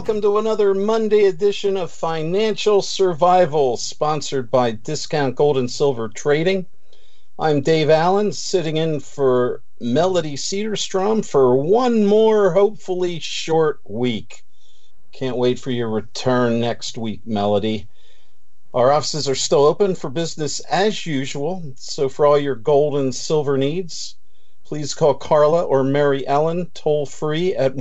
welcome to another Monday edition of Financial Survival, sponsored by Discount Gold and Silver Trading. I'm Dave Allen, sitting in for Melody Cedarstrom for one more, hopefully short week. Can't wait for your return next week, Melody. Our offices are still open for business as usual, so for all your gold and silver needs, please call Carla or Mary Ellen toll-free at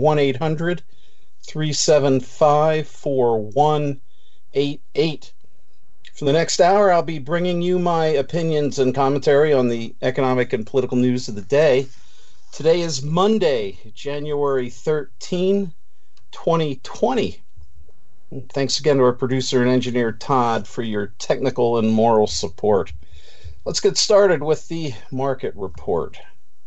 1-800-375-4188. For the next hour, I'll be bringing you my opinions and commentary on the economic and political news of the day. Today is Monday, January 13, 2020. Thanks again to our producer and engineer, Todd, for your technical and moral support. Let's get started with the market report.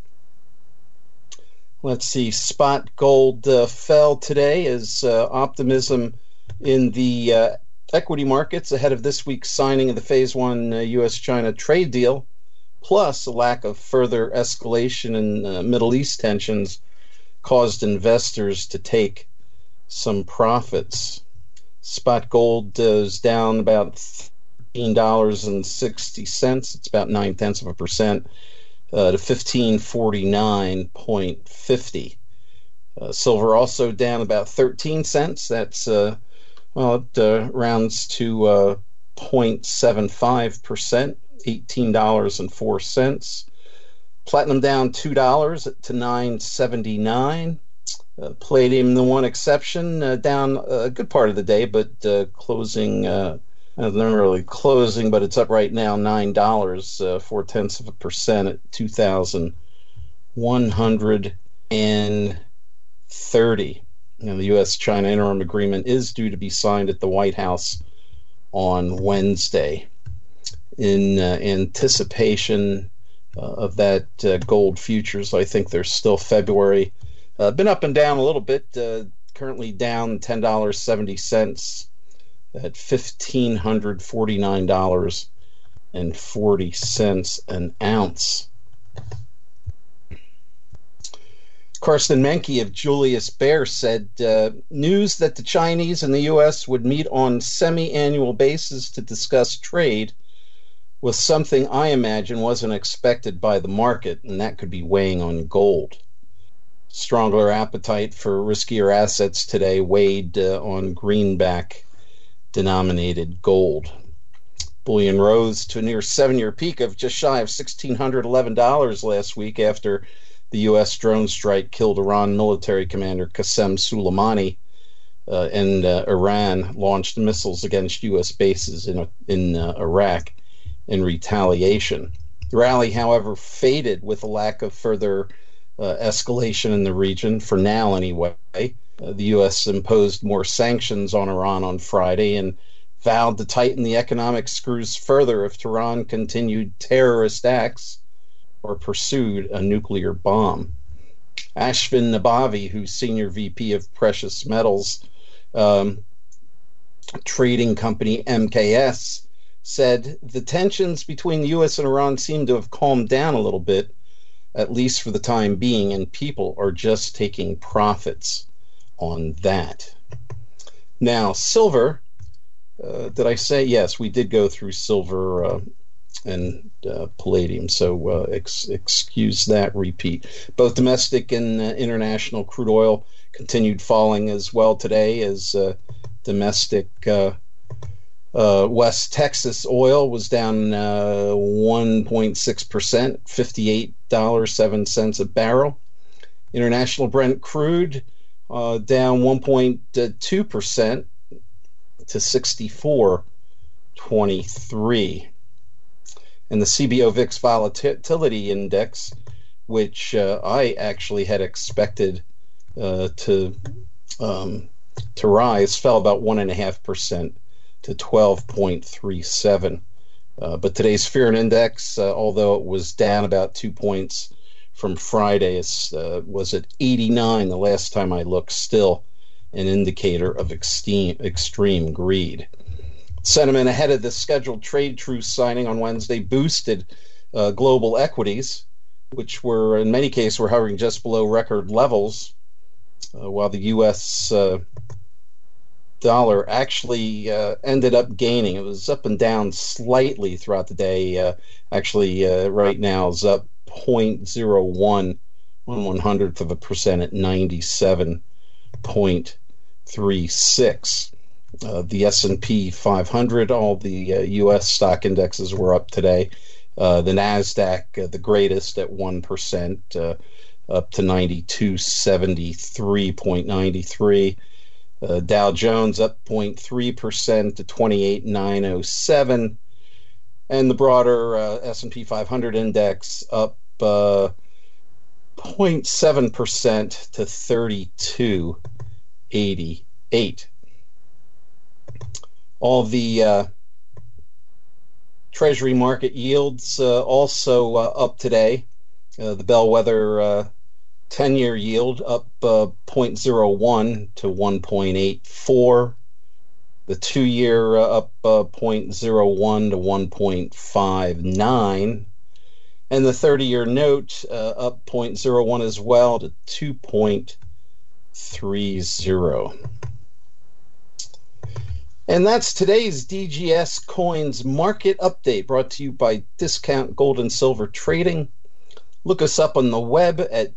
Let's see, spot gold fell today as optimism in the equity markets ahead of this week's signing of the Phase 1 U.S.-China trade deal, plus a lack of further escalation in Middle East tensions, caused investors to take some profits. Spot gold is down about $13.60. It's about 0.9%. To 1549.50. Silver also down about 13 cents. That's it rounds to 0.75%, $18.04. Platinum down $2 to $9.79. Palladium, the one exception, down a good part of the day, but closing. Not really closing, but it's up right now, $9, 0.4% at 2,130. Now, the U.S.-China interim agreement is due to be signed at the White House on Wednesday. In anticipation of that gold futures, I think there's still February. Been up and down a little bit, currently down $10.70. at $1,549.40 an ounce. Karsten Menke of Julius Baer said, news that the Chinese and the U.S. would meet on semi-annual basis to discuss trade was something I imagine wasn't expected by the market, and that could be weighing on gold. Stronger appetite for riskier assets today weighed on greenback denominated gold. Bullion rose to a near 7-year peak of just shy of $1,611 last week after the U.S. drone strike killed Iran military commander Qasem Soleimani, and Iran launched missiles against U.S. bases in Iraq in retaliation. The rally, however, faded with a lack of further escalation in the region, for now anyway. The U.S. imposed more sanctions on Iran on Friday and vowed to tighten the economic screws further if Tehran continued terrorist acts or pursued a nuclear bomb. Ashvin Nabavi, who's senior VP of precious metals trading company MKS, said the tensions between the U.S. and Iran seem to have calmed down a little bit, at least for the time being, and people are just taking profits on that. Now, silver, did I say? Yes, we did go through silver and palladium, so excuse that repeat. Both domestic and international crude oil continued falling as well today, as domestic West Texas oil was down 1.6%, $58.07 a barrel. International Brent crude down 1.2% to 64.23. And the CBO VIX Volatility Index, which I actually had expected to rise, fell about 1.5% to 12.37. But today's Fear Index, although it was down about 2 points from Friday, was at 89 the last time I looked, still an indicator of extreme greed. Sentiment ahead of the scheduled trade truce signing on Wednesday boosted global equities, which were, in many cases, were hovering just below record levels, while the U.S. dollar actually ended up gaining. It was up and down slightly throughout the day. Right now is up 0.01 1/100% at 97.36. The S&P 500, all the U.S. stock indexes were up today. The NASDAQ, the greatest at 1%, up to 9273.93. Dow Jones up 0.3% to 28,907. And the broader S&P 500 index up 0.7% to 3288. All the Treasury market yields also up today. The bellwether 10-year yield up 0.01 to 1.84. The 2-year up 0.01 to 1.59. And the 30-year note up 0.01 as well to 2.30. And that's today's DGS Coins Market Update, brought to you by Discount Gold and Silver Trading. Look us up on the web at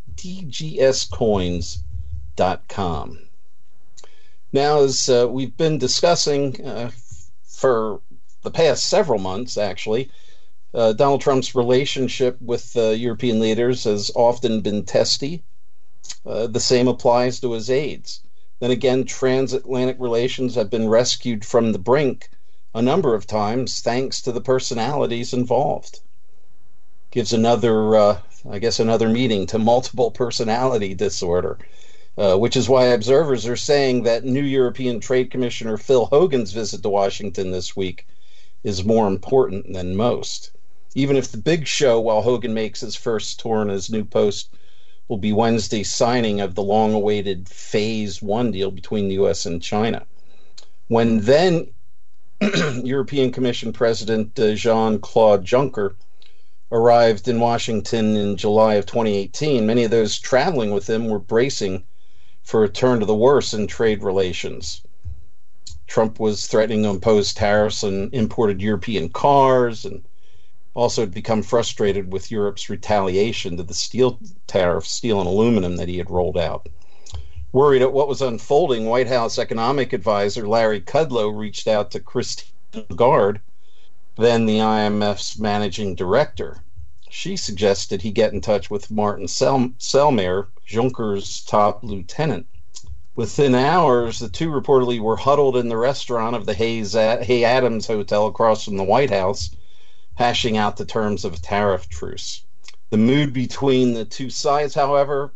dgscoins.com. Now, as we've been discussing for the past several months, actually, Donald Trump's relationship with European leaders has often been testy. The same applies to his aides. Then again, transatlantic relations have been rescued from the brink a number of times thanks to the personalities involved. Gives another meaning to multiple personality disorder, which is why observers are saying that new European Trade Commissioner Phil Hogan's visit to Washington this week is more important than most. Even if the big show while Hogan makes his first tour in his new post will be Wednesday's signing of the long-awaited Phase 1 deal between the U.S. and China. When then European Commission President Jean-Claude Juncker arrived in Washington in July of 2018, many of those traveling with him were bracing for a turn to the worse in trade relations. Trump was threatening to impose tariffs on imported European cars, and also had become frustrated with Europe's retaliation to the steel tariff, steel and aluminum that he had rolled out. Worried at what was unfolding, White House economic advisor Larry Kudlow reached out to Christine Lagarde, then the IMF's managing director. She suggested he get in touch with Martin Selmayr, Juncker's top lieutenant. Within hours, the two reportedly were huddled in the restaurant of the Hay Adams Hotel across from the White House, hashing out the terms of a tariff truce. The mood between the two sides, however,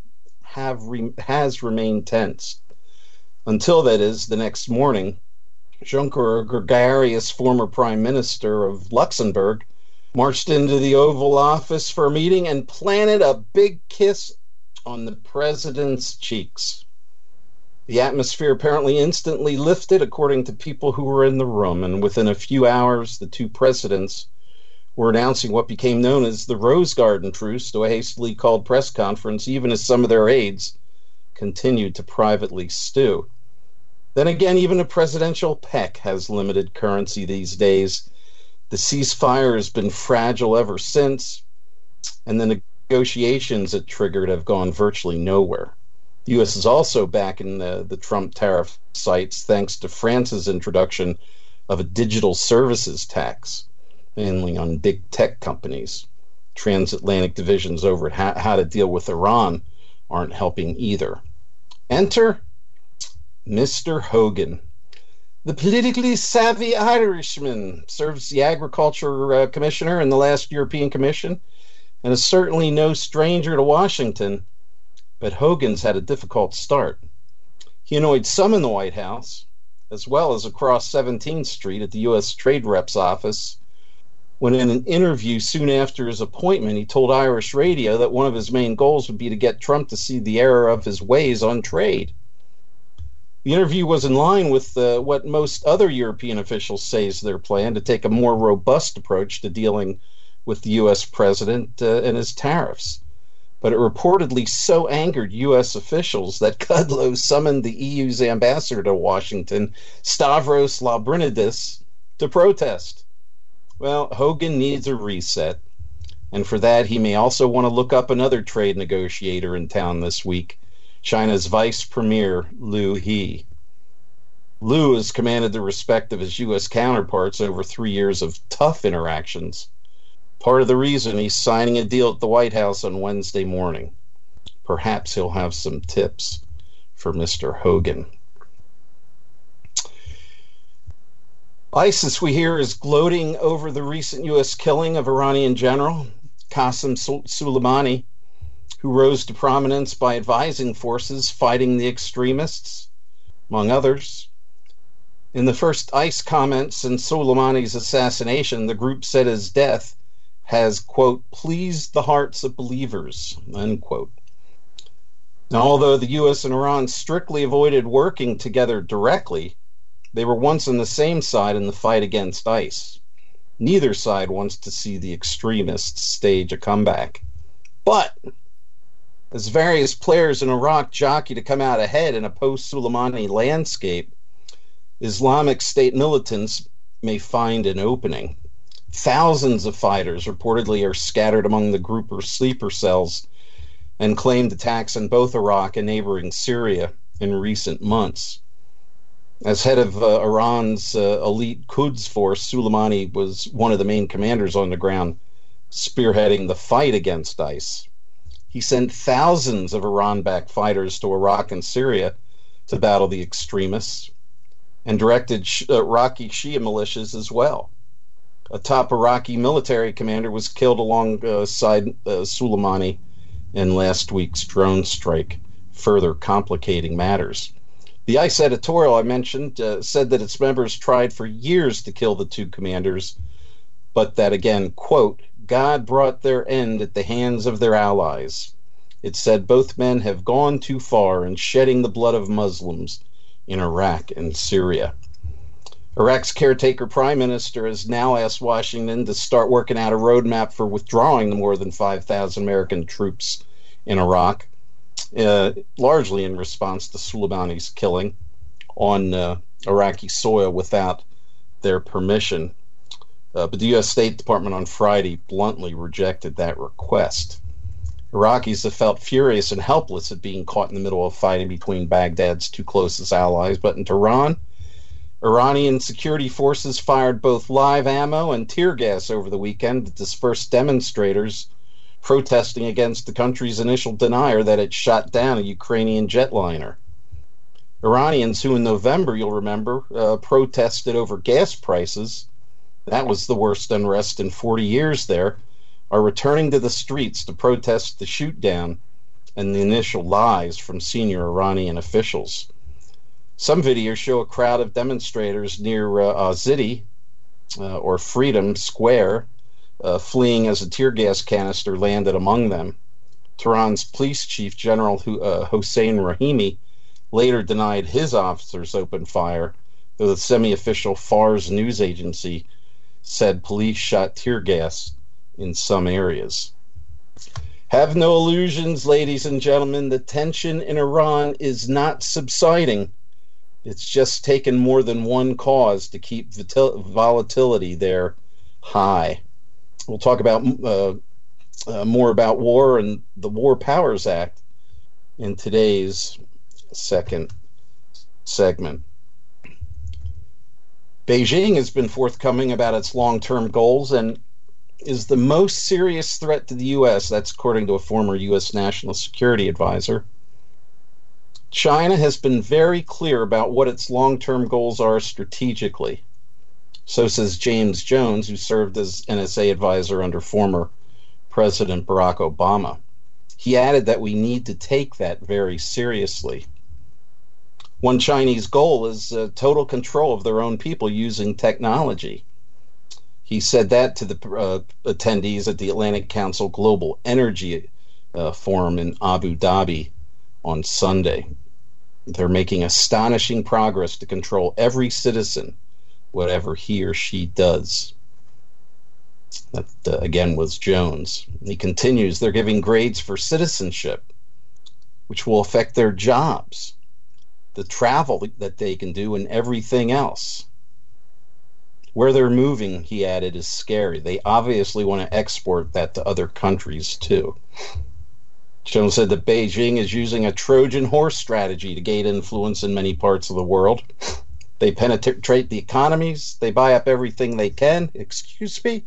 has remained tense. Until, that is, the next morning, Juncker, a gregarious former prime minister of Luxembourg, marched into the Oval Office for a meeting and planted a big kiss on the president's cheeks. The atmosphere apparently instantly lifted, according to people who were in the room, and within a few hours, the two presidents were announcing what became known as the Rose Garden Truce to a hastily called press conference, even as some of their aides continued to privately stew. Then again, even a presidential peck has limited currency these days. The ceasefire has been fragile ever since, and the negotiations it triggered have gone virtually nowhere. The U.S. is also back in the Trump tariff sights thanks to France's introduction of a digital services tax, mainly on big tech companies. Transatlantic divisions over how to deal with Iran aren't helping either. Enter Mr. Hogan. The politically savvy Irishman serves the agriculture commissioner in the last European Commission and is certainly no stranger to Washington, but Hogan's had a difficult start. He annoyed some in the White House, as well as across 17th Street at the U.S. Trade Rep's office, when in an interview soon after his appointment, he told Irish radio that one of his main goals would be to get Trump to see the error of his ways on trade. The interview was in line with what most other European officials say is their plan, to take a more robust approach to dealing with the U.S. president and his tariffs. but it reportedly so angered U.S. officials that Kudlow summoned the EU's ambassador to Washington, Stavros Lambrinidis, to protest. Well, Hogan needs a reset, and for that he may also want to look up another trade negotiator in town this week, China's Vice Premier Liu He. Liu has commanded the respect of his U.S. counterparts over 3 years of tough interactions. Part of the reason he's signing a deal at the White House on Wednesday morning. Perhaps he'll have some tips for Mr. Hogan. ISIS, we hear, is gloating over the recent U.S. killing of Iranian General Qasem Soleimani, who rose to prominence by advising forces fighting the extremists, among others. In the first ICE comments since Soleimani's assassination, the group said his death has, quote, pleased the hearts of believers, unquote. Now, although the U.S. and Iran strictly avoided working together directly, they were once on the same side in the fight against ICE. Neither side wants to see the extremists stage a comeback. But as various players in Iraq jockey to come out ahead in a post-Soleimani landscape, Islamic State militants may find an opening. Thousands of fighters reportedly are scattered among the grouper's sleeper cells and claimed attacks in both Iraq and neighboring Syria in recent months. As head of Iran's elite Quds force, Soleimani was one of the main commanders on the ground, spearheading the fight against ICE. He sent thousands of Iran-backed fighters to Iraq and Syria to battle the extremists, and directed Iraqi Shia militias as well. A top Iraqi military commander was killed alongside Soleimani in last week's drone strike, further complicating matters. The ICE editorial I mentioned said that its members tried for years to kill the two commanders, but that, again, quote, God brought their end at the hands of their allies. It said both men have gone too far in shedding the blood of Muslims in Iraq and Syria. Iraq's caretaker prime minister has now asked Washington to start working out a roadmap for withdrawing the more than 5,000 American troops in Iraq, largely in response to Soleimani's killing on Iraqi soil without their permission. But the U.S. State Department on Friday bluntly rejected that request. Iraqis have felt furious and helpless at being caught in the middle of fighting between Baghdad's two closest allies, but in Tehran, Iranian security forces fired both live ammo and tear gas over the weekend to disperse demonstrators protesting against the country's initial denial that it shot down a Ukrainian jetliner. Iranians who in November, you'll remember, protested over gas prices, that was the worst unrest in 40 years there, are returning to the streets to protest the shoot-down and the initial lies from senior Iranian officials. Some videos show a crowd of demonstrators near Azadi, or Freedom Square, fleeing as a tear gas canister landed among them. Tehran's police chief, General Hossein Rahimi, later denied his officers opened fire, though the semi-official Fars news agency said police shot tear gas in some areas. Have no illusions, ladies and gentlemen. The tension in Iran is not subsiding. It's just taken more than one cause to keep volatility there high. We'll talk about more about war and the War Powers Act in today's second segment. Beijing has been forthcoming about its long-term goals and is the most serious threat to the U.S., that's according to a former U.S. National Security Advisor. China has been very clear about what its long-term goals are strategically. So says James Jones, who served as NSA advisor under former President Barack Obama. He added that we need to take that very seriously. One Chinese goal is total control of their own people using technology. He said that to the attendees at the Atlantic Council Global Energy Forum in Abu Dhabi on Sunday. They're making astonishing progress to control every citizen, whatever he or she does. That, again, was Jones. He continues, they're giving grades for citizenship, which will affect their jobs, the travel that they can do, and everything else. Where they're moving, he added, is scary. They obviously want to export that to other countries, too. Jones said that Beijing is using a Trojan horse strategy to gain influence in many parts of the world. They penetrate the economies. They buy up everything they can. Excuse me.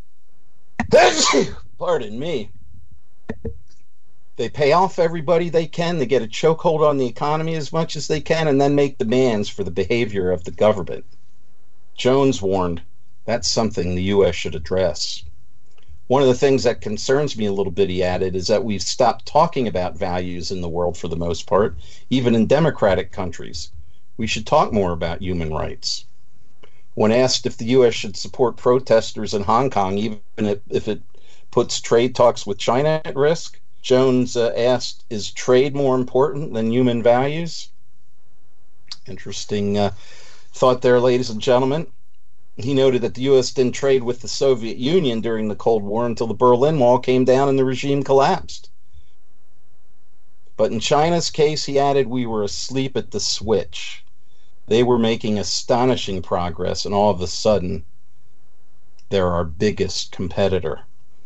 Pardon me. They pay off everybody they can. They get a chokehold on the economy as much as they can, and then make demands for the behavior of the government. Jones warned that's something the U.S. should address. One of the things that concerns me a little bit, he added, is that we've stopped talking about values in the world for the most part, even in democratic countries. We should talk more about human rights. When asked if the U.S. should support protesters in Hong Kong, even if it puts trade talks with China at risk, Jones asked, is trade more important than human values? Interesting thought there, ladies and gentlemen. He noted that the U.S. didn't trade with the Soviet Union during the Cold War until the Berlin Wall came down and the regime collapsed. But in China's case, he added, we were asleep at the switch. They were making astonishing progress, and all of a sudden, they're our biggest competitor.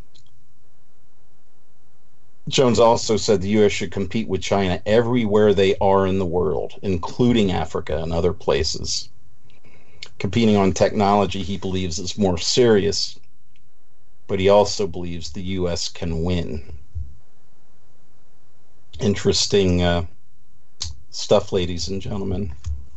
Jones also said the U.S. should compete with China everywhere they are in the world, including Africa and other places. Competing on technology, he believes, is more serious, but he also believes the U.S. can win. Interesting stuff, ladies and gentlemen.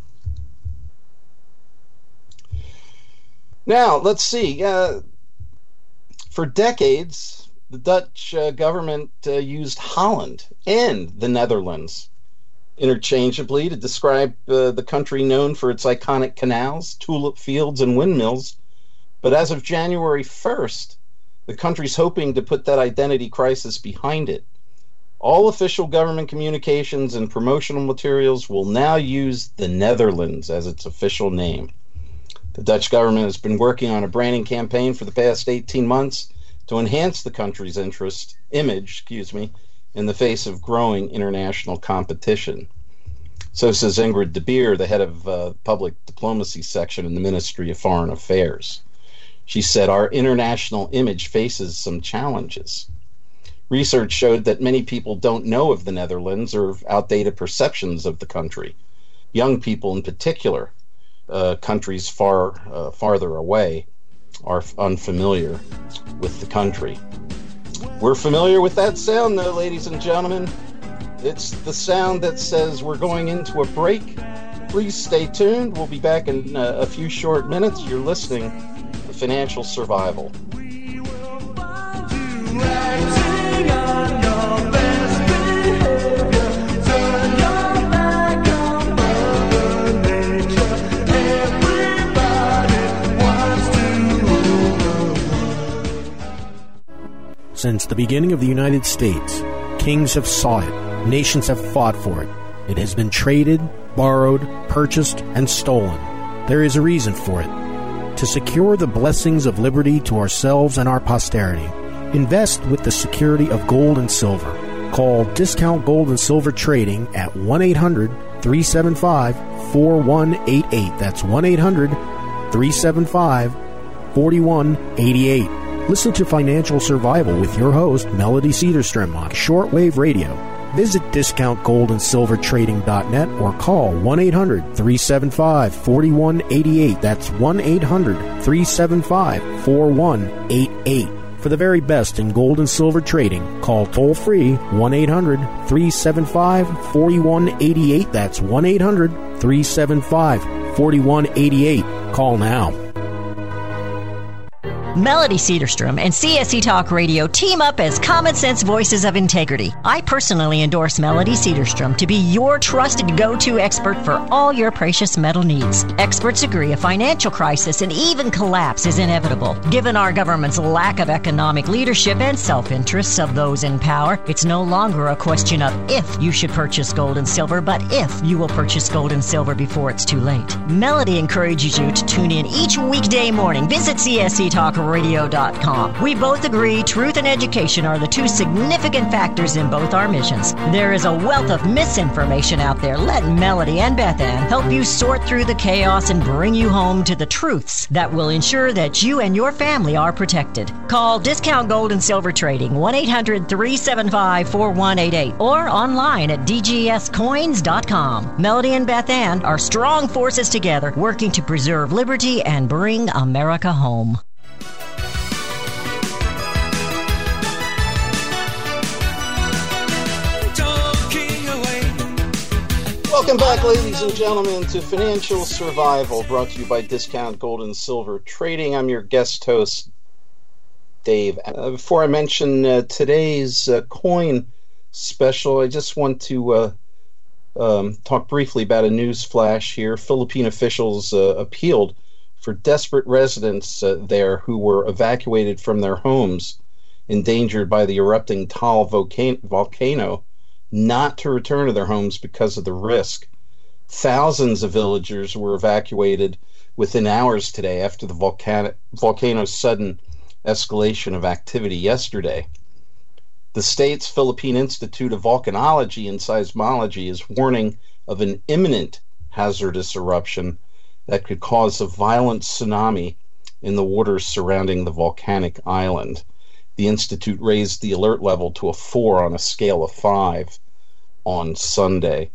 Now, let's see. For decades, the Dutch government used Holland and the Netherlands interchangeably to describe the country known for its iconic canals, tulip fields, and windmills. But as of January 1st, the country's hoping to put that identity crisis behind it. All official government communications and promotional materials will now use the Netherlands as its official name. The Dutch government has been working on a branding campaign for the past 18 months to enhance the country's image, in the face of growing international competition. So says Ingrid de Beer, the head of public diplomacy section in the Ministry of Foreign Affairs. She said, our international image faces some challenges. Research showed that many people don't know of the Netherlands or have outdated perceptions of the country. Young people in particular, countries farther away, are unfamiliar with the country. We're familiar with that sound, though, ladies and gentlemen. It's the sound that says we're going into a break. Please stay tuned. We'll be back in a few short minutes. You're listening to Financial Survival. Since the beginning of the United States, kings have sought it, nations have fought for it. It has been traded, borrowed, purchased, and stolen. There is a reason for it. To secure the blessings of liberty to ourselves and our posterity, invest with the security of gold and silver. Call Discount Gold and Silver Trading at 1-800-375-4188. That's 1-800-375-4188. Listen to Financial Survival with your host, Melody Cedarstrom, on shortwave radio. Visit discountgoldandsilvertrading.net or call 1-800-375-4188. That's 1-800-375-4188. For the very best in gold and silver trading, call toll-free 1-800-375-4188. That's 1-800-375-4188. Call now. Melody Cedarstrom and CSC Talk Radio team up as common sense voices of integrity. I personally endorse Melody Cedarstrom to be your trusted go-to expert for all your precious metal needs. Experts agree a financial crisis and even collapse is inevitable. Given our government's lack of economic leadership and self-interests of those in power, it's no longer a question of if you should purchase gold and silver, but if you will purchase gold and silver before it's too late. Melody encourages you to tune in each weekday morning. Visit CSC Talk ScienceTalkRadio.com. We both agree truth and education are the two significant factors in both our missions. There is a wealth of misinformation out there. Let Melody and Beth Ann help you sort through the chaos and bring you home to the truths that will ensure that you and your family are protected. Call Discount Gold and Silver Trading 1-800-375-4188 or online at dgscoins.com. Melody and Beth Ann are strong forces together working to preserve liberty and bring America home. Welcome back, ladies and gentlemen, to Financial Survival, brought to you by Discount Gold and Silver Trading. I'm your guest host, Dave. Before I mention today's coin special, I just want to talk briefly about a news flash here. Philippine officials appealed for desperate residents there who were evacuated from their homes, endangered by the erupting Taal volcano, not to return to their homes because of the risk. Thousands of villagers were evacuated within hours today after the volcano's sudden escalation of activity yesterday. The state's Philippine Institute of Volcanology and Seismology is warning of an imminent hazardous eruption that could cause a violent tsunami in the waters surrounding the volcanic island. The Institute raised the alert level to a 4 on a scale of 5 on Sunday.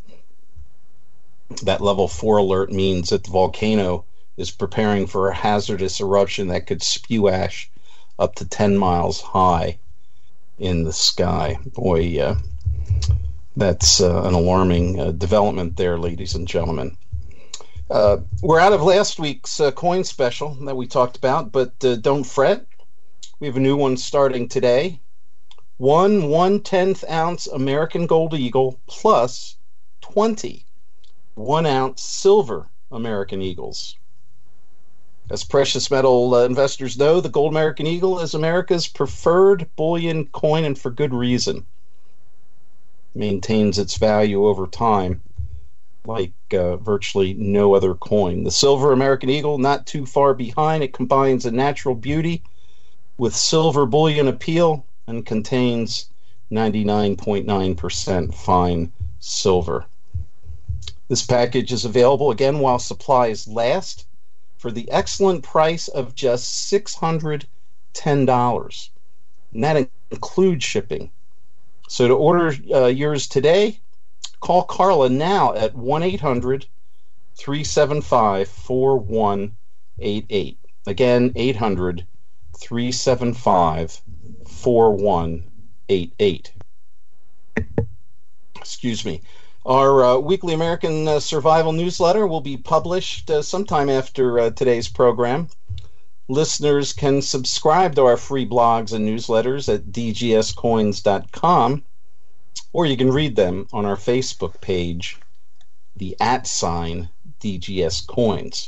That level 4 alert means that the volcano is preparing for a hazardous eruption that could spew ash up to 10 miles high in the sky. Boy, that's an alarming development there, ladies and gentlemen. We're out of last week's coin special that we talked about, but don't fret. We have a new one starting today. 1 1/10 ounce American Gold Eagle plus 20 1 ounce silver American Eagles. As precious metal investors know, the gold American Eagle is America's preferred bullion coin, and for good reason. It maintains its value over time like virtually no other coin. The silver American Eagle, not too far behind. It combines a natural beauty with silver bullion appeal and contains 99.9% fine silver. This package is available again while supplies last for the excellent price of just $610. And that includes shipping. So to order yours today, call Carla now at 1-800-375-4188. Again, 800-375-4188. Excuse me. Our weekly American Survival newsletter will be published sometime after today's program. Listeners can subscribe to our free blogs and newsletters at dgscoins.com, or you can read them on our Facebook page, the @DGSCoins.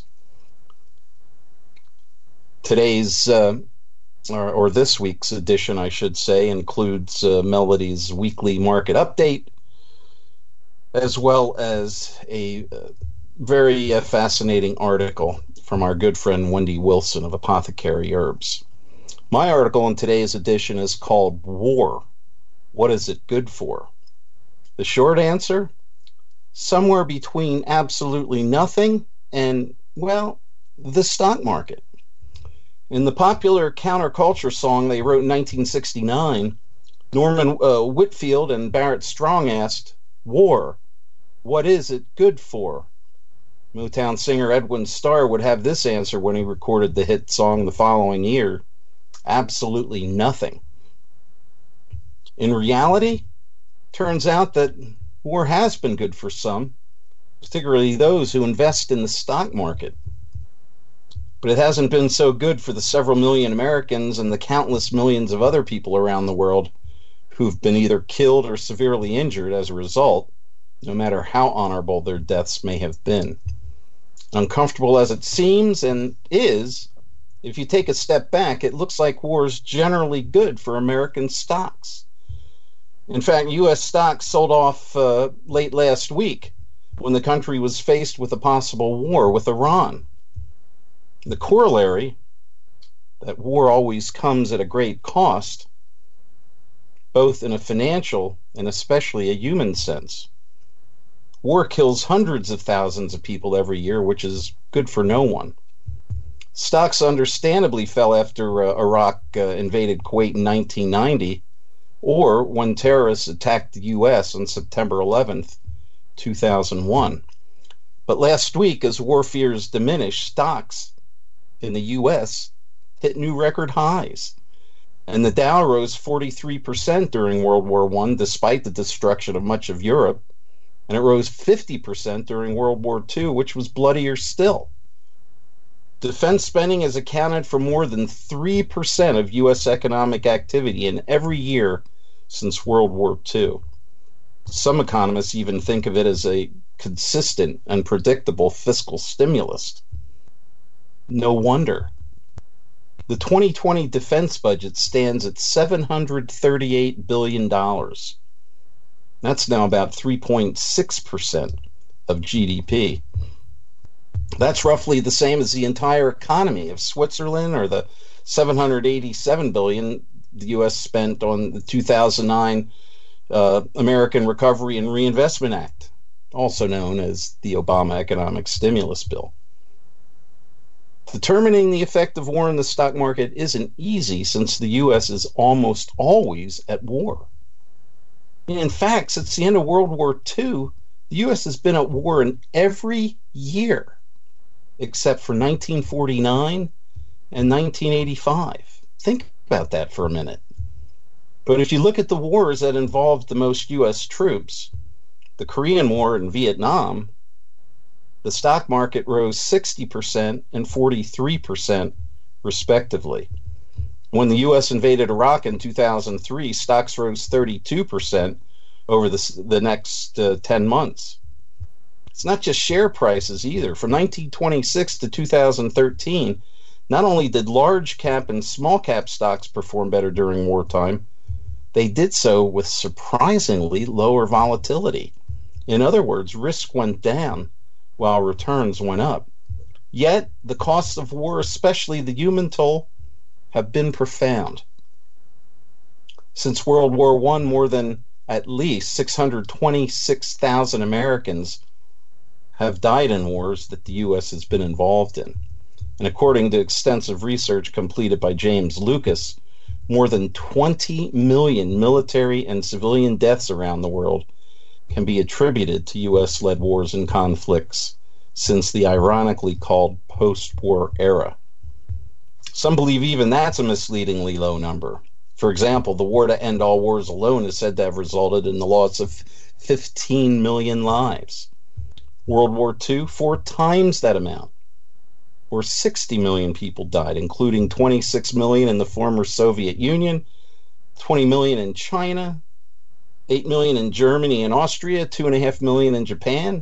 Today's, or this week's edition, I should say, includes Melody's weekly market update, as well as a very fascinating article from our good friend Wendy Wilson of Apothecary Herbs. My article in today's edition is called War. What is it good for? The short answer? Somewhere between absolutely nothing and, well, the stock market. In the popular counterculture song they wrote in 1969, Norman Whitfield and Barrett Strong asked, "War, what is it good for?" Motown singer Edwin Starr would have this answer when he recorded the hit song the following year: absolutely nothing. In reality, turns out that war has been good for some, particularly those who invest in the stock market. But it hasn't been so good for the several million Americans and the countless millions of other people around the world who've been either killed or severely injured as a result, no matter how honorable their deaths may have been. Uncomfortable as it seems and is, if you take a step back, it looks like war is generally good for American stocks. In fact, U.S. stocks sold off late last week when the country was faced with a possible war with Iran. The corollary, that war always comes at a great cost, both in a financial and especially a human sense. War kills hundreds of thousands of people every year, which is good for no one. Stocks understandably fell after Iraq invaded Kuwait in 1990, or when terrorists attacked the U.S. on September 11th, 2001. But last week, as war fears diminished, stocks in the U.S. hit new record highs. And the Dow rose 43% during World War I, despite the destruction of much of Europe. And it rose 50% during World War II, which was bloodier still. Defense spending has accounted for more than 3% of U.S. economic activity in every year since World War II. Some economists even think of it as a consistent and predictable fiscal stimulus. No wonder. The 2020 defense budget stands at $738 billion. That's now about 3.6% of GDP. That's roughly the same as the entire economy of Switzerland, or the $787 billion the U.S. spent on the 2009 American Recovery and Reinvestment Act, also known as the Obama Economic Stimulus Bill. Determining the effect of war in the stock market isn't easy, since the U.S. is almost always at war. In fact, since the end of World War II, the U.S. has been at war in every year except for 1949 and 1985. Think about that for a minute. But if you look at the wars that involved the most U.S. troops, the Korean War and Vietnam, the stock market rose 60% and 43%, respectively. When the U.S. invaded Iraq in 2003, stocks rose 32% over the next 10 months. It's not just share prices either. From 1926 to 2013, not only did large cap and small cap stocks perform better during wartime, they did so with surprisingly lower volatility. In other words, risk went down while returns went up. Yet, the costs of war, especially the human toll, have been profound. Since World War I, more than at least 626,000 Americans have died in wars that the U.S. has been involved in. And according to extensive research completed by James Lucas, more than 20 million military and civilian deaths around the world can be attributed to U.S.-led wars and conflicts since the ironically called post-war era. Some believe even that's a misleadingly low number. For example, the war to end all wars alone is said to have resulted in the loss of 15 million lives. World War II, 4 times that amount, or 60 million people died, including 26 million in the former Soviet Union, 20 million in China, 8 million in Germany and Austria, 2.5 million in Japan,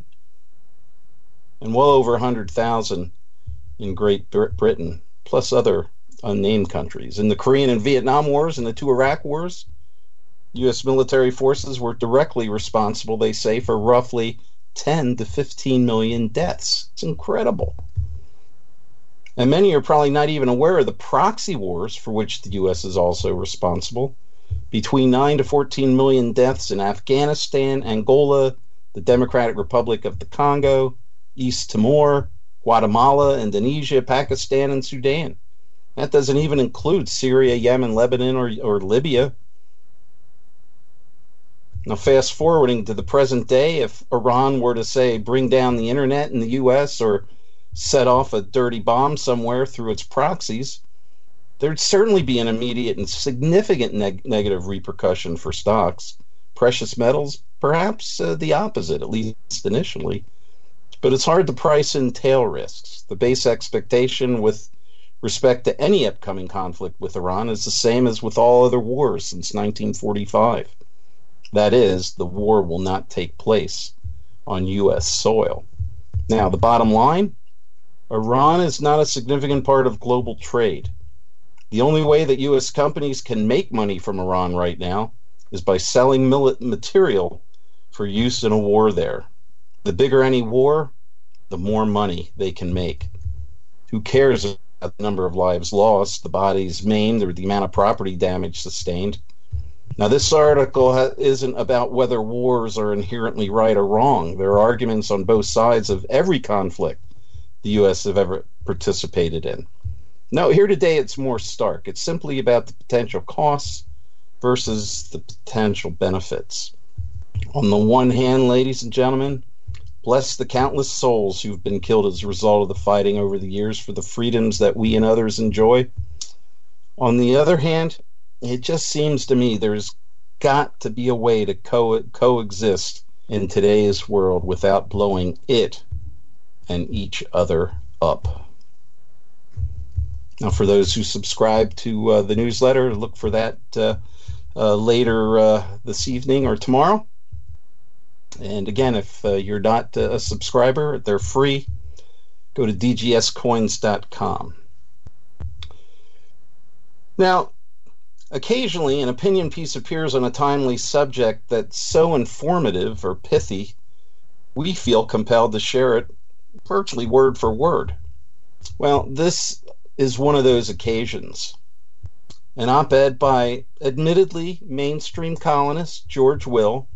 and well over 100,000 in Great Britain, plus other unnamed countries. In the Korean and Vietnam Wars and the 2 Iraq Wars, U.S. military forces were directly responsible, they say, for roughly 10 to 15 million deaths. It's incredible. And many are probably not even aware of the proxy wars for which the U.S. is also responsible. Between 9 to 14 million deaths in Afghanistan, Angola, the Democratic Republic of the Congo, East Timor, Guatemala, Indonesia, Pakistan, and Sudan. That doesn't even include Syria, Yemen, Lebanon, or Libya. Now, fast forwarding to the present day, if Iran were to, say, bring down the internet in the U.S. or set off a dirty bomb somewhere through its proxies, there'd certainly be an immediate and significant negative repercussion for stocks. Precious metals, perhaps the opposite, at least initially. But it's hard to price in tail risks. The base expectation with respect to any upcoming conflict with Iran is the same as with all other wars since 1945. That is, the war will not take place on U.S. soil. Now, the bottom line, Iran is not a significant part of global trade. The only way that U.S. companies can make money from Iran right now is by selling material for use in a war there. The bigger any war, the more money they can make. Who cares the number of lives lost, the bodies maimed, or the amount of property damage sustained. Now, this article isn't about whether wars are inherently right or wrong. There are arguments on both sides of every conflict the U.S. have ever participated in. No, here today it's more stark. It's simply about the potential costs versus the potential benefits. On the one hand, ladies and gentlemen, bless the countless souls who've been killed as a result of the fighting over the years for the freedoms that we and others enjoy. On the other hand, it just seems to me there's got to be a way to coexist in today's world without blowing it and each other up. Now, for those who subscribe to the newsletter, look for that later this evening or tomorrow. And again, if you're not a subscriber, they're free. Go to dgscoins.com. Now, occasionally, an opinion piece appears on a timely subject that's so informative or pithy, we feel compelled to share it virtually word for word. Well, this is one of those occasions. An op-ed by admittedly mainstream columnist George Will,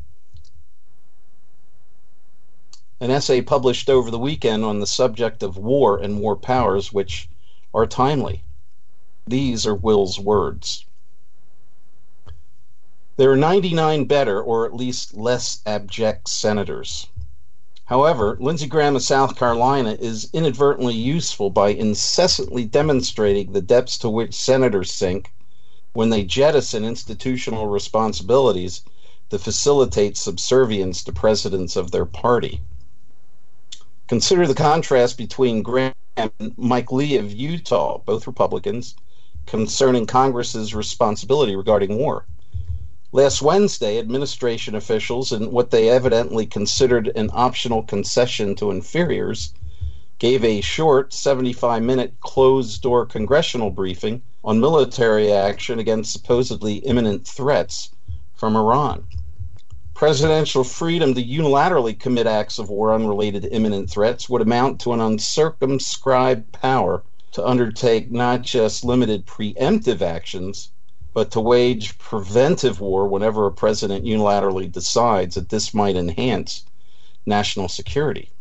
an essay published over the weekend on the subject of war and war powers, which are timely. These are Will's words. There are 99 better, or at least less abject senators. However, Lindsey Graham of South Carolina is inadvertently useful by incessantly demonstrating the depths to which senators sink when they jettison institutional responsibilities to facilitate subservience to presidents of their party. Consider the contrast between Graham and Mike Lee of Utah, both Republicans, concerning Congress's responsibility regarding war. Last Wednesday, administration officials, in what they evidently considered an optional concession to inferiors, gave a short 75-minute closed-door congressional briefing on military action against supposedly imminent threats from Iran. Presidential freedom to unilaterally commit acts of war unrelated to imminent threats would amount to an uncircumscribed power to undertake not just limited preemptive actions, but to wage preventive war whenever a president unilaterally decides that this might enhance national security.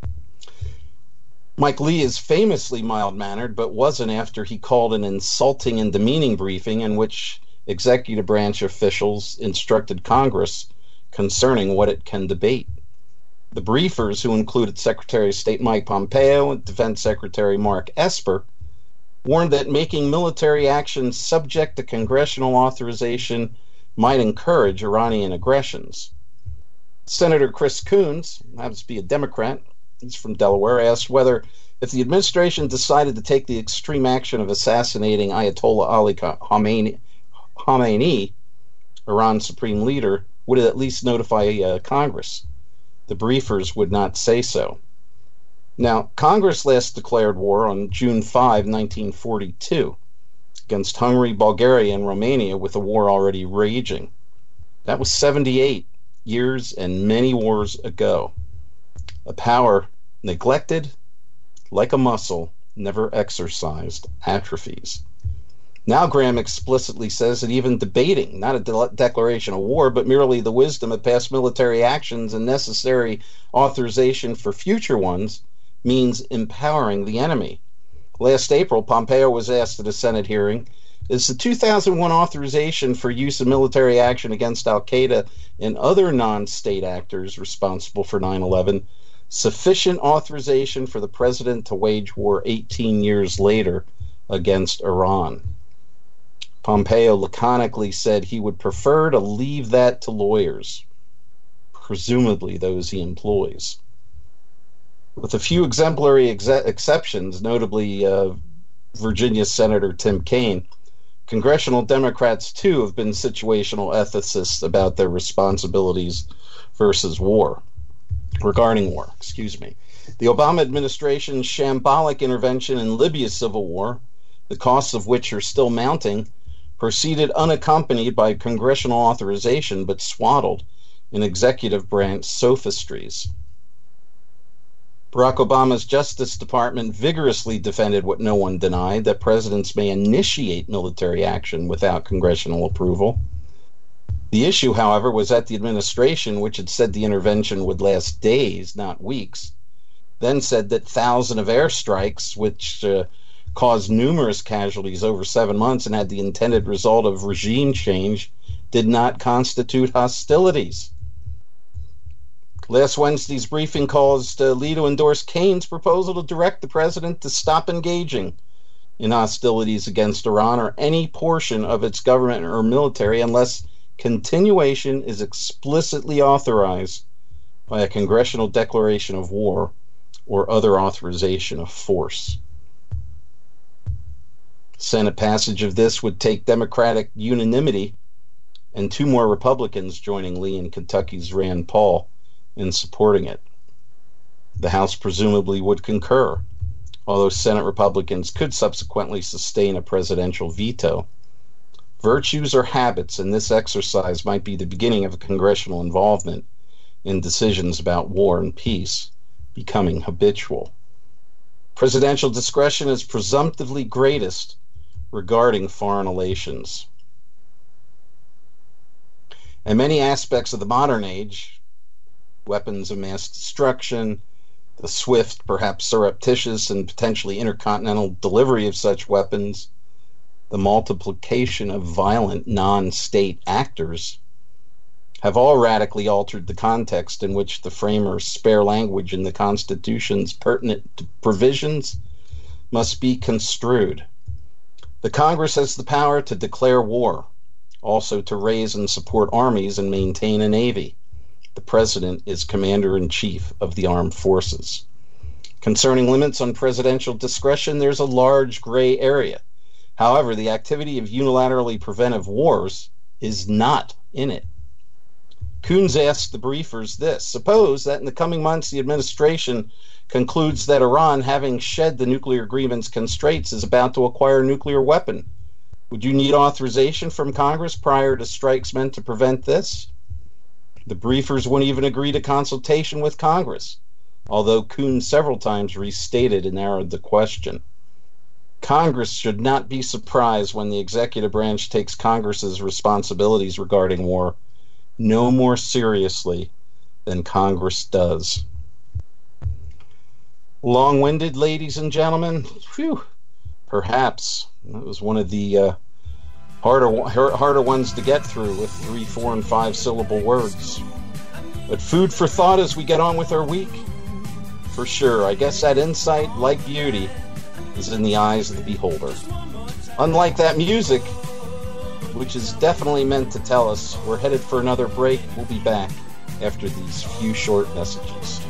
Mike Lee is famously mild-mannered, but wasn't after he called an insulting and demeaning briefing in which executive branch officials instructed Congress concerning what it can debate. The briefers, who included Secretary of State Mike Pompeo and Defense Secretary Mark Esper, warned that making military action subject to congressional authorization might encourage Iranian aggressions. Senator Chris Coons, happens to be a Democrat, he's from Delaware, asked whether, if the administration decided to take the extreme action of assassinating Ayatollah Ali Khamenei, Iran's supreme leader, would it at least notify Congress. The briefers would not say so. Now, Congress last declared war on June 5, 1942, against Hungary, Bulgaria, and Romania, with the war already raging. That was 78 years and many wars ago. A power neglected, like a muscle, never exercised, atrophies. Now Graham explicitly says that even debating, not a declaration of war, but merely the wisdom of past military actions and necessary authorization for future ones, means empowering the enemy. Last April, Pompeo was asked at a Senate hearing, is the 2001 authorization for use of military action against al-Qaeda and other non-state actors responsible for 9/11 sufficient authorization for the president to wage war 18 years later against Iran? Pompeo laconically said he would prefer to leave that to lawyers, presumably those he employs. With a few exemplary exceptions, notably Virginia Senator Tim Kaine, congressional Democrats too have been situational ethicists about their responsibilities regarding war. The Obama administration's shambolic intervention in Libya's civil war, the costs of which are still mounting, proceeded unaccompanied by congressional authorization but swaddled in executive branch sophistries. Barack Obama's Justice Department vigorously defended what no one denied, that presidents may initiate military action without congressional approval. The issue, however, was that the administration, which had said the intervention would last days, not weeks, then said that thousands of airstrikes, which caused numerous casualties over 7 months and had the intended result of regime change, did not constitute hostilities. Last Wednesday's briefing caused Lee to endorse Kane's proposal to direct the president to stop engaging in hostilities against Iran or any portion of its government or military unless continuation is explicitly authorized by a congressional declaration of war or other authorization of force. Senate passage of this would take Democratic unanimity and 2 more Republicans joining Lee and Kentucky's Rand Paul in supporting it. The House presumably would concur, although Senate Republicans could subsequently sustain a presidential veto. Virtues or habits in this exercise might be the beginning of a congressional involvement in decisions about war and peace becoming habitual. Presidential discretion is presumptively greatest regarding foreign relations. In many aspects of the modern age, weapons of mass destruction, the swift, perhaps surreptitious, and potentially intercontinental delivery of such weapons, the multiplication of violent non-state actors, have all radically altered the context in which the framers' spare language in the Constitution's pertinent provisions must be construed. The Congress has the power to declare war, also to raise and support armies and maintain a navy. The President is Commander-in-Chief of the Armed Forces. Concerning limits on presidential discretion, there's a large gray area. However, the activity of unilaterally preventive wars is not in it. Coons asked the briefers this: suppose that in the coming months the administration concludes that Iran, having shed the nuclear agreement's constraints, is about to acquire a nuclear weapon. Would you need authorization from Congress prior to strikes meant to prevent this? The briefers wouldn't even agree to consultation with Congress, although Coons several times restated and narrowed the question. Congress should not be surprised when the executive branch takes Congress's responsibilities regarding war no more seriously than Congress does. Long-winded, ladies and gentlemen? Phew. Perhaps. That was one of the harder ones to get through with 3, 4, and 5 syllable words. But food for thought as we get on with our week. For sure, I guess that insight, like beauty, is in the eyes of the beholder. Unlike that music, which is definitely meant to tell us we're headed for another break. We'll be back after these few short messages.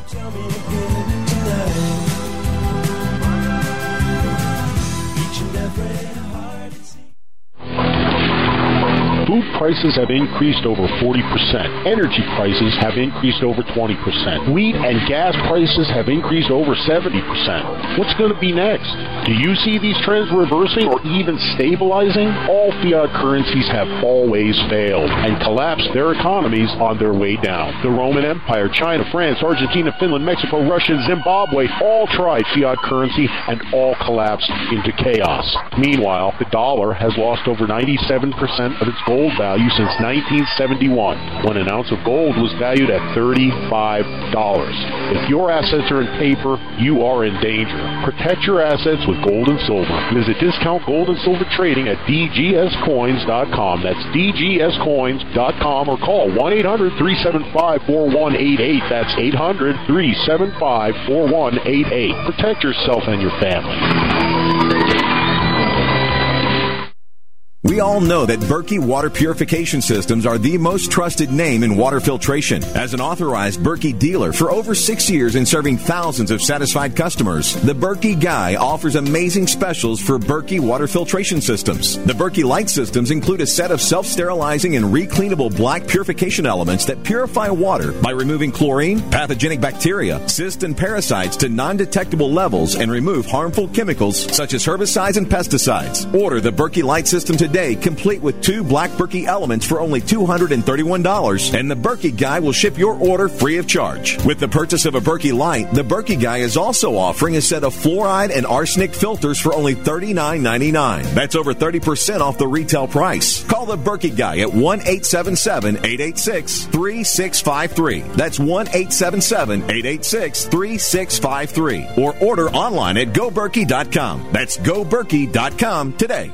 Food prices have increased over 40%. Energy prices have increased over 20%. Wheat and gas prices have increased over 70%. What's going to be next? Do you see these trends reversing or even stabilizing? All fiat currencies have always failed and collapsed their economies on their way down. The Roman Empire, China, France, Argentina, Finland, Mexico, Russia, and Zimbabwe all tried fiat currency and all collapsed into chaos. Meanwhile, the dollar has lost over 97% of its gold value since 1971, when an ounce of gold was valued at $35. If your assets are in paper, you are in danger. Protect your assets with gold and silver. Visit Discount Gold and Silver Trading at dgscoins.com. That's dgscoins.com, or call 1-800-375-4188. That's 800-375-4188. Protect yourself and your family. We all know that Berkey Water Purification Systems are the most trusted name in water filtration. As an authorized Berkey dealer for over 6 years and serving thousands of satisfied customers, the Berkey Guy offers amazing specials for Berkey Water Filtration Systems. The Berkey Light Systems include a set of self-sterilizing and recleanable black purification elements that purify water by removing chlorine, pathogenic bacteria, cysts, and parasites to non-detectable levels and remove harmful chemicals such as herbicides and pesticides. Order the Berkey Light System today today, complete with 2 black Berkey Elements for only $231, and the Berkey Guy will ship your order free of charge. With the purchase of a Berkey Light, the Berkey Guy is also offering a set of fluoride and arsenic filters for only $39.99. That's over 30% off the retail price. Call the Berkey Guy at 1-877-886-3653. That's 1-877-886-3653. Or order online at GoBerkey.com. That's GoBerkey.com today.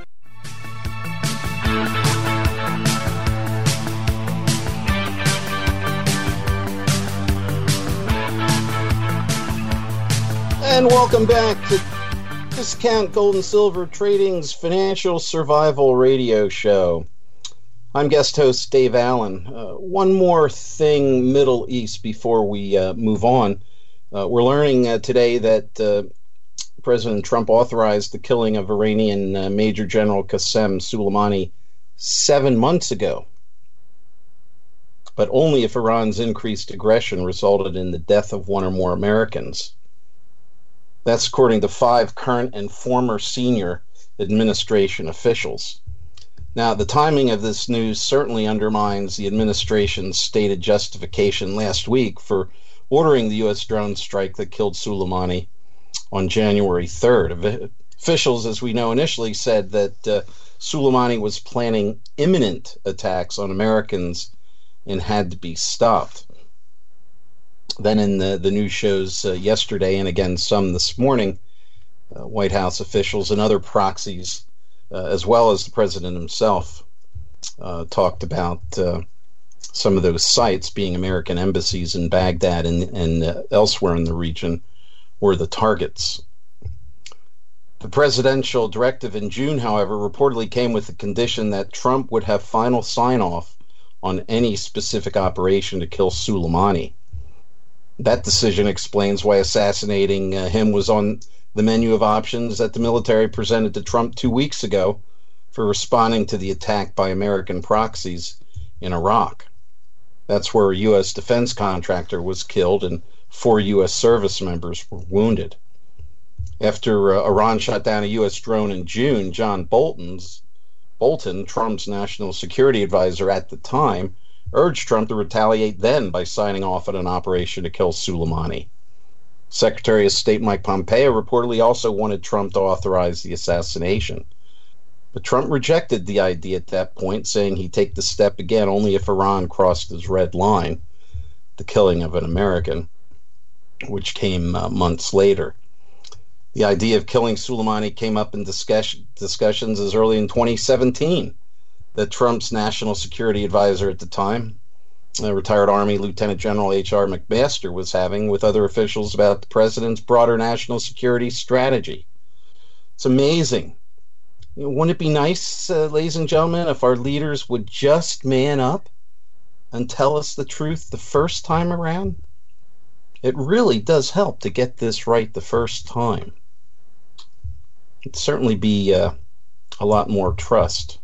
And welcome back to Discount Gold and Silver Trading's Financial Survival Radio Show. I'm guest host Dave Allen. One more thing, Middle East, before we move on. We're learning today that President Trump authorized the killing of Iranian Major General Qasem Soleimani 7 months ago, but only if Iran's increased aggression resulted in the death of one or more Americans. That's according to 5 current and former senior administration officials. Now, the timing of this news certainly undermines the administration's stated justification last week for ordering the U.S. drone strike that killed Soleimani on January 3rd. Officials, as we know, initially said that Soleimani was planning imminent attacks on Americans and had to be stopped. Then in the news shows yesterday, and again some this morning, White House officials and other proxies, as well as the president himself, talked about some of those sites being American embassies in Baghdad and elsewhere in the region were the targets. The presidential directive in June, however, reportedly came with the condition that Trump would have final sign-off on any specific operation to kill Soleimani. That decision explains why assassinating him was on the menu of options that the military presented to Trump 2 weeks ago for responding to the attack by American proxies in Iraq. That's where a U.S. defense contractor was killed and 4 U.S. service members were wounded. After Iran shot down a U.S. drone in June, John Bolton, Trump's national security advisor at the time, urged Trump to retaliate then by signing off on an operation to kill Soleimani. Secretary of State Mike Pompeo reportedly also wanted Trump to authorize the assassination. But Trump rejected the idea at that point, saying he'd take the step again only if Iran crossed his red line, the killing of an American, which came months later. The idea of killing Soleimani came up in discussions as early in 2017 that Trump's national security advisor at the time, retired Army Lieutenant General H.R. McMaster, was having with other officials about the president's broader national security strategy. It's amazing. Wouldn't it be nice, ladies and gentlemen, if our leaders would just man up and tell us the truth the first time around? It really does help to get this right the first time. It'd certainly be a lot more trust.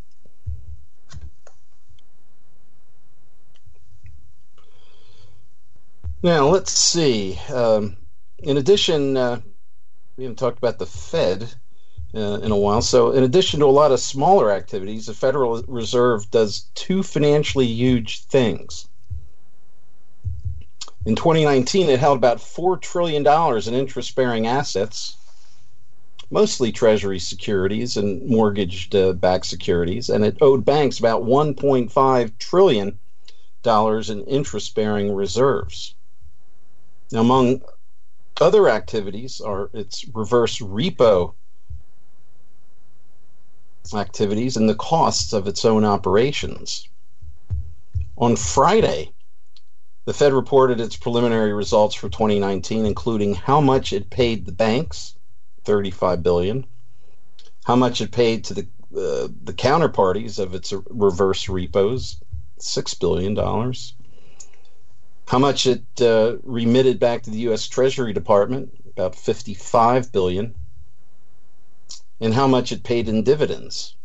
Now, let's see. In addition, we haven't talked about the Fed in a while. So in addition to a lot of smaller activities, the Federal Reserve does 2 financially huge things. In 2019, it held about $4 trillion in interest-bearing assets, mostly Treasury securities and mortgage-backed securities, and it owed banks about $1.5 trillion in interest-bearing reserves. Now, among other activities are its reverse repo activities and the costs of its own operations. On Friday, the Fed reported its preliminary results for 2019, including how much it paid the banks, $35 billion, how much it paid to the counterparties of its reverse repos, $6 billion, how much it remitted back to the U.S. Treasury Department, about $55 billion, and how much it paid in dividends.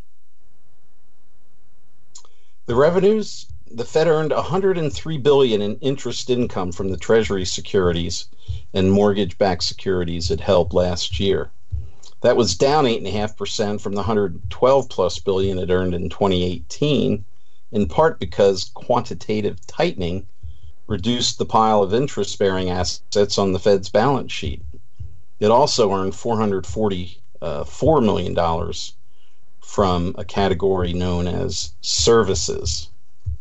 The revenues, the Fed earned $103 billion in interest income from the Treasury securities and mortgage-backed securities it held last year. That was down 8.5% from the 112 plus billion it earned in 2018, in part because quantitative tightening reduced the pile of interest-bearing assets on the Fed's balance sheet. It also earned $444 million from a category known as services.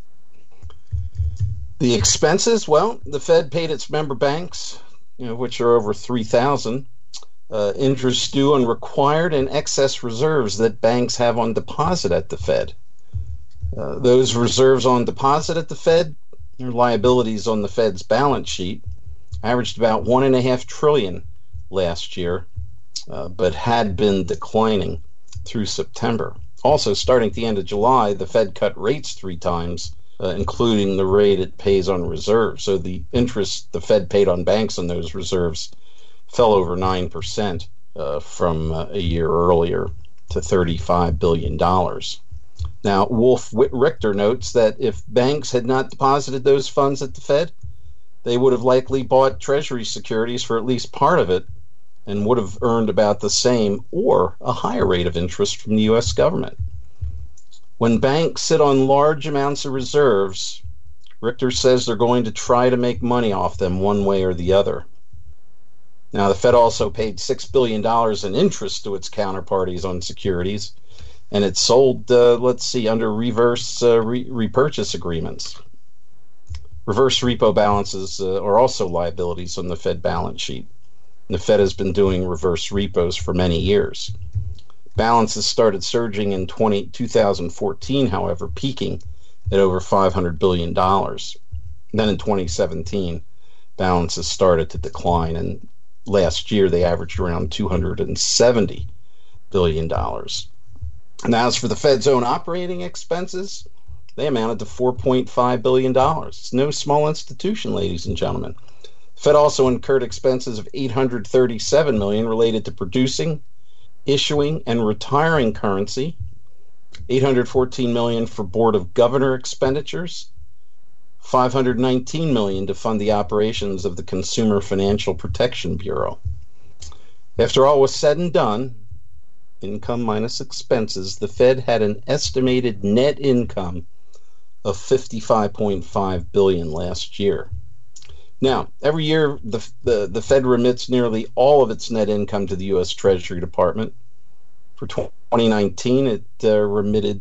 The expenses, well, the Fed paid its member banks, which are over 3,000, interest due on required and excess reserves that banks have on deposit at the Fed. Those reserves on deposit at the Fed, their liabilities on the Fed's balance sheet, averaged about $1.5 trillion last year, but had been declining through September. Also, starting at the end of July, the Fed cut rates 3 times, including the rate it pays on reserves. So the interest the Fed paid on banks on those reserves fell over 9% from a year earlier to $35 billion. Now, Wolf Richter notes that if banks had not deposited those funds at the Fed, they would have likely bought Treasury securities for at least part of it and would have earned about the same or a higher rate of interest from the U.S. government. When banks sit on large amounts of reserves, Richter says they're going to try to make money off them one way or the other. Now, the Fed also paid $6 billion in interest to its counterparties on securities, and it sold, under reverse repurchase agreements. Reverse repo balances are also liabilities on the Fed balance sheet. The Fed has been doing reverse repos for many years. Balances started surging in 2014, however, peaking at over $500 billion. Then in 2017, balances started to decline, and last year they averaged around $270 billion. And as for the Fed's own operating expenses, they amounted to $4.5 billion. It's no small institution, ladies and gentlemen. The Fed also incurred expenses of $837 million related to producing, issuing, and retiring currency, $814 million for Board of Governor expenditures, $519 million to fund the operations of the Consumer Financial Protection Bureau. After all was said and done, income minus expenses, the Fed had an estimated net income of $55.5 billion last year. Now, every year the Fed remits nearly all of its net income to the U.S. Treasury Department. For 2019, it remitted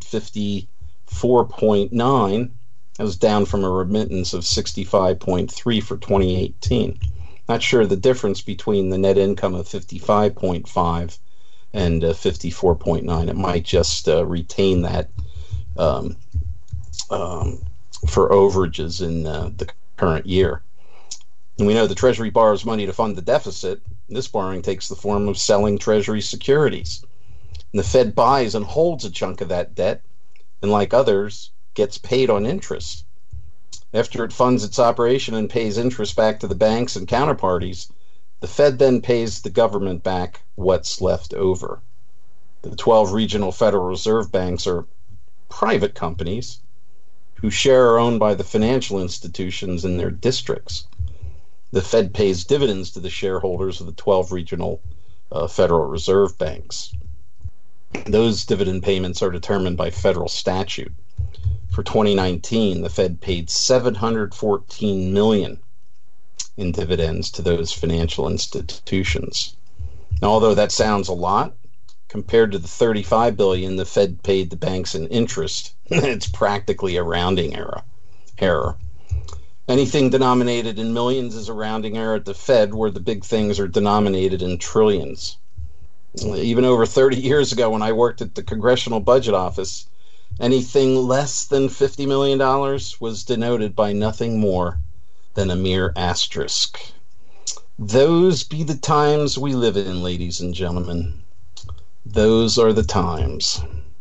$54.9. That was down from a remittance of $65.3 for 2018. Not sure the difference between the net income of $55.5 and $54.9. It might just retain that for overages in the current year. And we know the Treasury borrows money to fund the deficit. This borrowing takes the form of selling Treasury securities. And the Fed buys and holds a chunk of that debt, and like others, gets paid on interest. After it funds its operation and pays interest back to the banks and counterparties, the Fed then pays the government back what's left over. The 12 regional Federal Reserve banks are private companies whose share are owned by the financial institutions in their districts. The Fed pays dividends to the shareholders of the 12 regional Federal Reserve banks. Those dividend payments are determined by federal statute. For 2019, the Fed paid $714 million in dividends to those financial institutions. Now, although that sounds a lot, compared to the $35 billion the Fed paid the banks in interest, it's practically a rounding error. Anything denominated in millions is a rounding error at the Fed, where the big things are denominated in trillions. Even over 30 years ago, when I worked at the Congressional Budget Office, anything less than $50 million was denoted by nothing more than a mere asterisk. Those be the times we live in, ladies and gentlemen. Those are the times.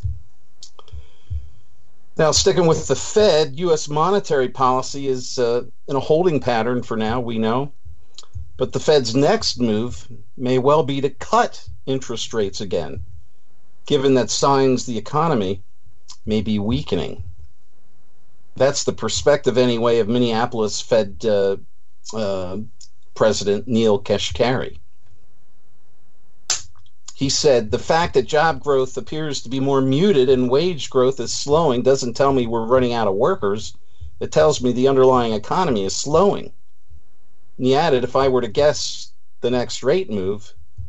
Now, sticking with the Fed, U.S. monetary policy is in a holding pattern for now, we know. But the Fed's next move may well be to cut interest rates again, given that signs the economy may be weakening. That's the perspective, anyway, of Minneapolis Fed President Neil Kashkari. He said, the fact that job growth appears to be more muted and wage growth is slowing doesn't tell me we're running out of workers. It tells me the underlying economy is slowing. And he added, if I were to guess the next rate move,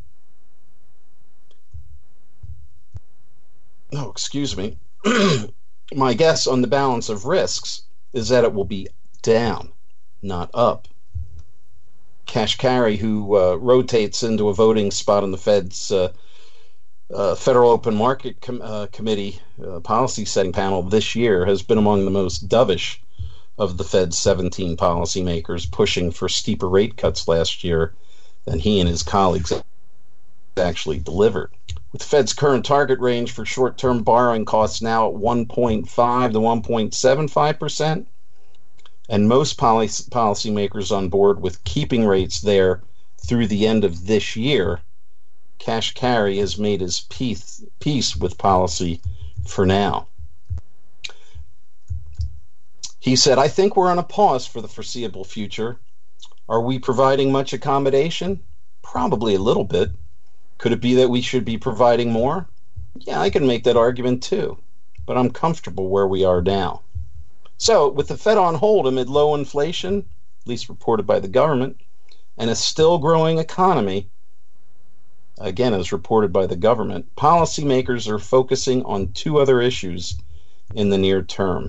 my guess on the balance of risks is that it will be down, not up. Kashkari, who rotates into a voting spot on the Fed's Federal Open Market Committee policy setting panel this year, has been among the most dovish of the Fed's 17 policymakers, pushing for steeper rate cuts last year than he and his colleagues actually delivered. With the Fed's current target range for short-term borrowing costs now at 1.5 to 1.75%, and most policymakers on board with keeping rates there through the end of this year, Kashkari has made his peace with policy for now. He said, I think we're on a pause for the foreseeable future. Are we providing much accommodation? Probably a little bit. Could it be that we should be providing more? Yeah, I can make that argument too, but I'm comfortable where we are now. So, with the Fed on hold amid low inflation, at least reported by the government, and a still growing economy, again as reported by the government, policymakers are focusing on two other issues in the near term.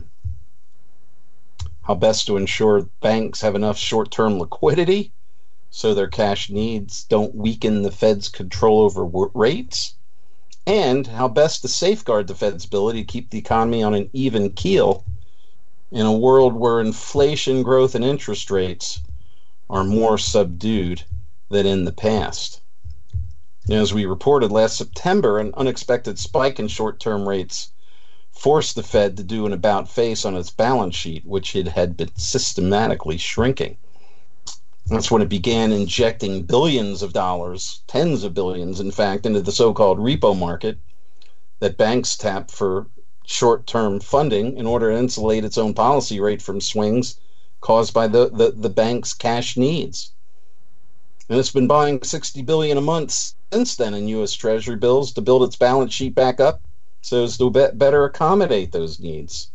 How best to ensure banks have enough short-term liquidity so their cash needs don't weaken the Fed's control over rates, and how best to safeguard the Fed's ability to keep the economy on an even keel in a world where inflation, growth, and interest rates are more subdued than in the past. As we reported last September, an unexpected spike in short-term rates forced the Fed to do an about-face on its balance sheet, which it had been systematically shrinking. That's when it began injecting billions of dollars, tens of billions, in fact, into the so-called repo market that banks tap for short-term funding in order to insulate its own policy rate from swings caused by the bank's cash needs. And it's been buying $60 billion a month since then in U.S. Treasury bills to build its balance sheet back up so as to better accommodate those needs.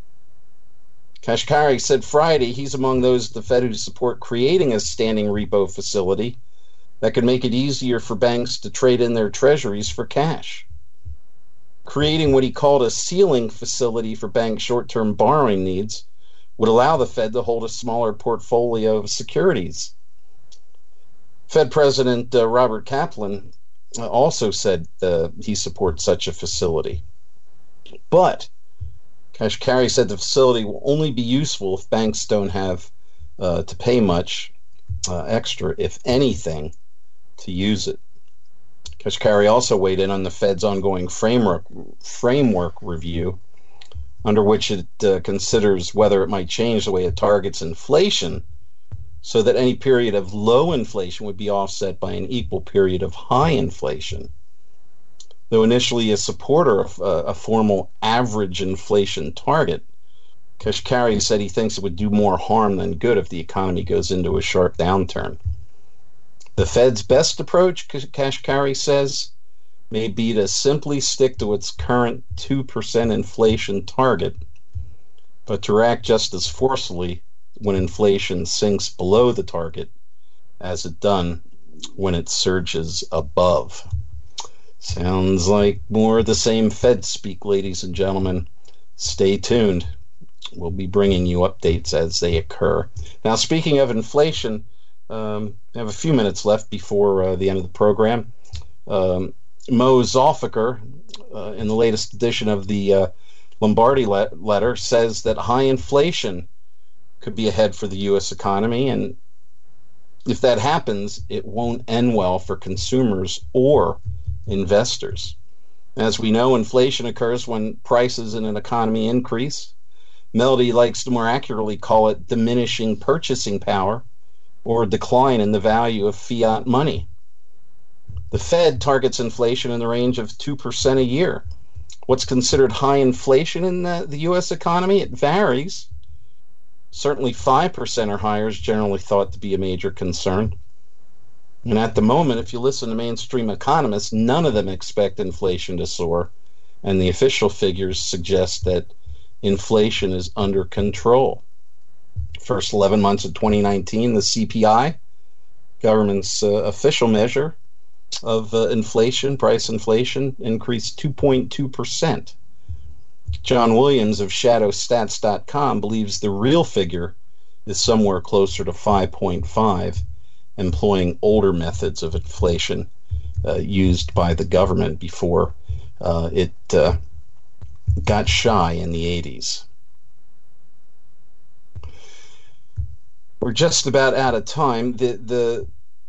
Kashkari said Friday he's among those at the Fed who support creating a standing repo facility that could make it easier for banks to trade in their treasuries for cash. Creating what he called a ceiling facility for bank short-term borrowing needs would allow the Fed to hold a smaller portfolio of securities. Fed President Robert Kaplan also said he supports such a facility. But Kashkari said the facility will only be useful if banks don't have to pay much extra, if anything, to use it. Kashkari also weighed in on the Fed's ongoing framework review, under which it considers whether it might change the way it targets inflation so that any period of low inflation would be offset by an equal period of high inflation. Though initially a supporter of a formal average inflation target, Kashkari said he thinks it would do more harm than good if the economy goes into a sharp downturn. The Fed's best approach, Kashkari says, may be to simply stick to its current 2% inflation target, but to react just as forcefully when inflation sinks below the target as it done when it surges above. Sounds like more of the same Fed speak, ladies and gentlemen. Stay tuned. We'll be bringing you updates as they occur. Now, speaking of inflation, I have a few minutes left before the end of the program. Mo Zollfiger, in the latest edition of the Lombardi letter, says that high inflation could be ahead for the U.S. economy, and if that happens, it won't end well for consumers or investors. As we know, inflation occurs when prices in an economy increase. Melody likes to more accurately call it diminishing purchasing power, or a decline in the value of fiat money. The Fed targets inflation in the range of 2% a year. What's considered high inflation in the U.S. economy? It varies. Certainly 5% or higher is generally thought to be a major concern. And at the moment, if you listen to mainstream economists, none of them expect inflation to soar. And the official figures suggest that inflation is under control. First 11 months of 2019, the CPI, government's official measure of inflation, price inflation, increased 2.2%. John Williams of ShadowStats.com believes the real figure is somewhere closer to 5.5, employing older methods of inflation used by the government before it got shy in the 80s. We're just about out of time. The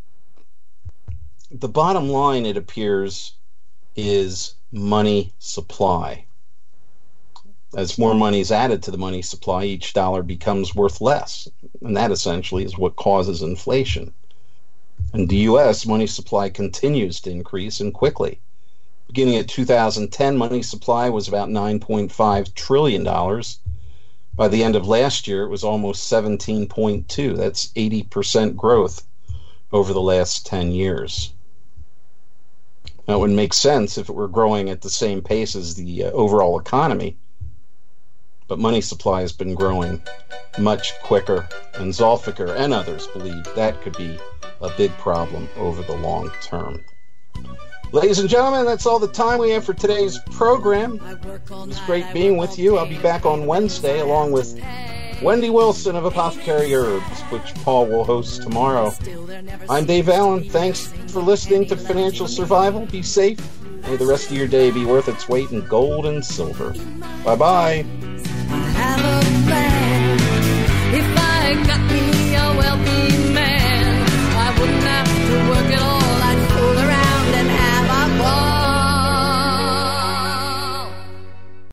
bottom line, it appears, is money supply. As more money is added to the money supply, each dollar becomes worth less. And that essentially is what causes inflation. In the U.S., money supply continues to increase, and quickly. Beginning at 2010, money supply was about $9.5 trillion. By the end of last year, it was almost 17.2. That's 80% growth over the last 10 years. Now, it would make sense if it were growing at the same pace as the overall economy, but money supply has been growing much quicker, and Zolfiker and others believe that could be a big problem over the long term. Ladies and gentlemen, that's all the time we have for today's program. It's great being with you. I'll be back on Wednesday along with Wendy Wilson of Apothecary Herbs, which Paul will host tomorrow. I'm Dave Allen. Thanks for listening to Financial Survival. Be safe. May the rest of your day be worth its weight in gold and silver. Bye-bye. I have a plan if I got me